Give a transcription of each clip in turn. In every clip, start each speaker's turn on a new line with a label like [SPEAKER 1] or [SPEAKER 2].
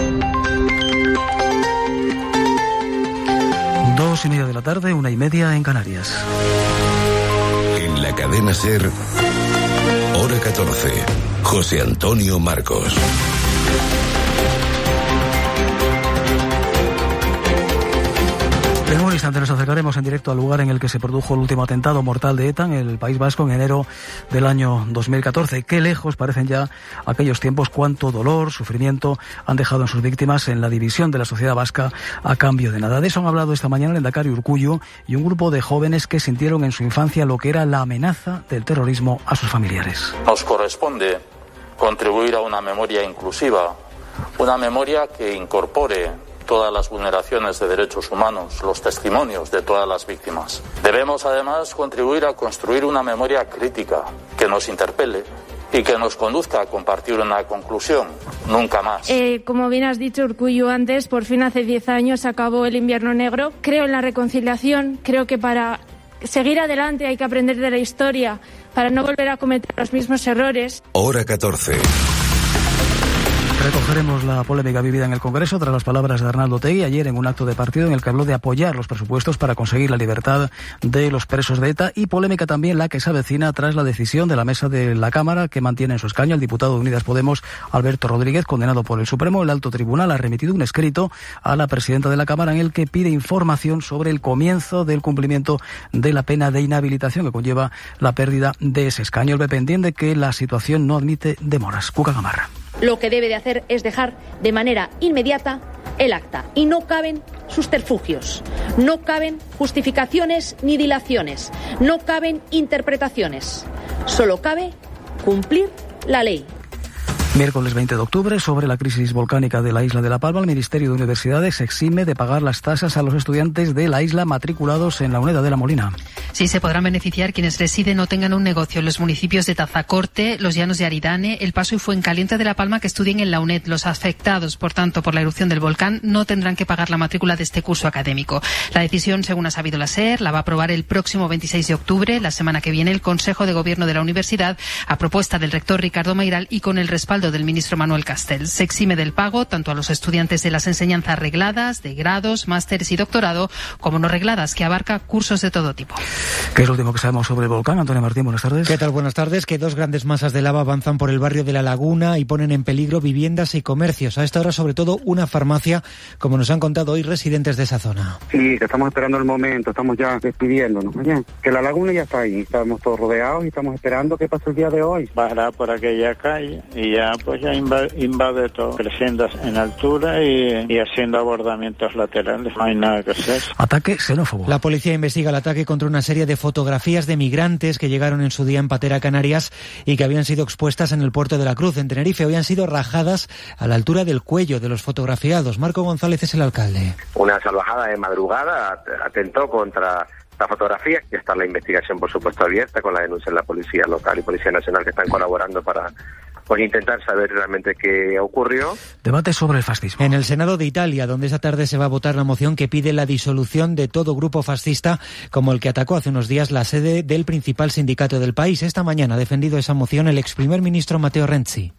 [SPEAKER 1] 2:30 de la tarde, 1:30 en Canarias.
[SPEAKER 2] En la cadena SER, hora 14, José Antonio Marcos.
[SPEAKER 1] En un instante nos acercaremos en directo al lugar en el que se produjo el último atentado mortal de ETA en el País Vasco en enero del año 2014. Qué lejos parecen ya aquellos tiempos, cuánto dolor, sufrimiento han dejado en sus víctimas en la división de la sociedad vasca a cambio de nada. De eso han hablado esta mañana el Lehendakari Urkullu y un grupo de jóvenes que sintieron en su infancia lo que era la amenaza del terrorismo a sus familiares.
[SPEAKER 3] Nos corresponde contribuir a una memoria inclusiva, una memoria que incorpore todas las vulneraciones de derechos humanos, los testimonios de todas las víctimas. Debemos además contribuir a construir una memoria crítica que nos interpele y que nos conduzca a compartir una conclusión: nunca más.
[SPEAKER 4] Como bien has dicho, Urkullu, antes, por fin hace 10 años acabó el invierno negro. Creo en la reconciliación, creo que para seguir adelante hay que aprender de la historia para no volver a cometer los mismos errores.
[SPEAKER 2] Hora 14.
[SPEAKER 1] Recogeremos la polémica vivida en el Congreso tras las palabras de Arnaldo Otegi ayer en un acto de partido en el que habló de apoyar los presupuestos para conseguir la libertad de los presos de ETA, y polémica también la que se avecina tras la decisión de la mesa de la Cámara que mantiene en su escaño al diputado de Unidas Podemos, Alberto Rodríguez, condenado por el Supremo. El alto tribunal ha remitido un escrito a la presidenta de la Cámara en el que pide información sobre el comienzo del cumplimiento de la pena de inhabilitación que conlleva la pérdida de ese escaño. El PP entiende que la situación no admite demoras. Cuca Gamarra.
[SPEAKER 5] Lo que debe de hacer es dejar de manera inmediata el acta. Y no caben subterfugios, no caben justificaciones ni dilaciones, no caben interpretaciones. Solo cabe cumplir la ley.
[SPEAKER 1] Miércoles 20 de octubre, sobre la crisis volcánica de la isla de La Palma, el Ministerio de Universidades exime de pagar las tasas a los estudiantes de la isla matriculados en la UNED de La Molina.
[SPEAKER 6] Sí, se podrán beneficiar quienes residen o tengan un negocio en los municipios de Tazacorte, Los Llanos de Aridane, El Paso y Fuencaliente de La Palma que estudien en la UNED. Los afectados, por tanto, por la erupción del volcán no tendrán que pagar la matrícula de este curso académico. La decisión, según ha sabido la SER, la va a aprobar el próximo 26 de octubre, la semana que viene, el Consejo de Gobierno de la Universidad, a propuesta del rector Ricardo Mairal y con el respaldo del ministro Manuel Castells. Se exime del pago tanto a los estudiantes de las enseñanzas regladas, de grados, másteres y doctorado, como no regladas, que abarca cursos de todo tipo.
[SPEAKER 1] ¿Qué es lo último que sabemos sobre el volcán? Antonio Martín, buenas tardes.
[SPEAKER 7] ¿Qué tal? Buenas tardes. Que 2 grandes masas de lava avanzan por el barrio de La Laguna y ponen en peligro viviendas y comercios. A esta hora, sobre todo, una farmacia, como nos han contado hoy residentes de esa zona.
[SPEAKER 8] Sí, que estamos esperando el momento, estamos ya despidiéndonos. Oye, que La Laguna ya está ahí, estamos todos rodeados y estamos esperando qué pasa el día de hoy.
[SPEAKER 9] Bajará por aquella calle y ya pues ya invade todo, creciendo en altura y haciendo abordamientos laterales. No hay nada que hacer.
[SPEAKER 1] Ataque xenófobo.
[SPEAKER 7] La policía investiga el ataque contra una serie de fotografías de migrantes que llegaron en su día en Patera, Canarias, y que habían sido expuestas en el puerto de la Cruz, en Tenerife. Habían sido rajadas a la altura del cuello de los fotografiados. Marco González es el alcalde.
[SPEAKER 10] Una salvajada de madrugada atentó contra la fotografía, que está la investigación, por supuesto, abierta, con la denuncia de la Policía Local y Policía Nacional, que están colaborando para intentar saber realmente qué ocurrió.
[SPEAKER 1] Debate sobre el fascismo.
[SPEAKER 7] En el Senado de Italia, donde esta tarde se va a votar la moción que pide la disolución de todo grupo fascista, como el que atacó hace unos días la sede del principal sindicato del país. Esta mañana ha defendido esa moción el ex primer ministro Matteo Renzi.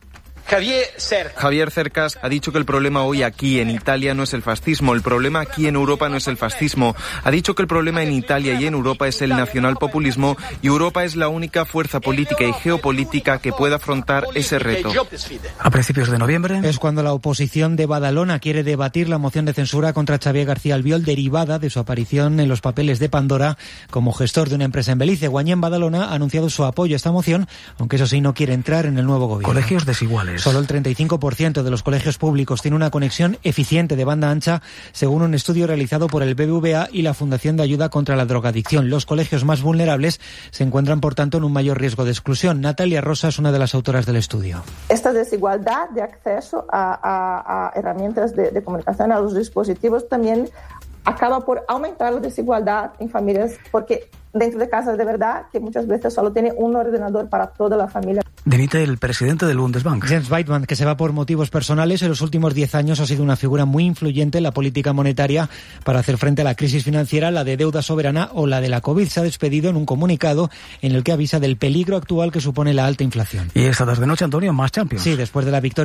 [SPEAKER 11] Javier Cercas ha dicho que el problema hoy aquí en Italia no es el fascismo, el problema aquí en Europa no es el fascismo. Ha dicho que el problema en Italia y en Europa es el nacionalpopulismo y Europa es la única fuerza política y geopolítica que pueda afrontar ese reto.
[SPEAKER 1] A principios de noviembre
[SPEAKER 7] es cuando la oposición de Badalona quiere debatir la moción de censura contra Xavier García Albiol, derivada de su aparición en los papeles de Pandora como gestor de una empresa en Belice. Guanyén Badalona ha anunciado su apoyo a esta moción, aunque eso sí no quiere entrar en el nuevo gobierno.
[SPEAKER 1] Colegios desiguales.
[SPEAKER 7] Solo el 35% de los colegios públicos tiene una conexión eficiente de banda ancha, según un estudio realizado por el BBVA y la Fundación de Ayuda contra la Drogadicción. Los colegios más vulnerables se encuentran, por tanto, en un mayor riesgo de exclusión. Natalia Rosa es una de las autoras del estudio.
[SPEAKER 12] Esta desigualdad de acceso a herramientas de comunicación, a los dispositivos, también acaba por aumentar la desigualdad en familias, porque dentro de casa de verdad que muchas veces solo tiene un ordenador para toda la familia.
[SPEAKER 1] Dimite el presidente del Bundesbank.
[SPEAKER 7] Jens Weidmann, que se va por motivos personales, en los últimos 10 años ha sido una figura muy influyente en la política monetaria para hacer frente a la crisis financiera, la de deuda soberana o la de la COVID. Se ha despedido en un comunicado en el que avisa del peligro actual que supone la alta inflación.
[SPEAKER 1] Y esta tarde-noche, Antonio, más Champions.
[SPEAKER 7] Sí, después de la victoria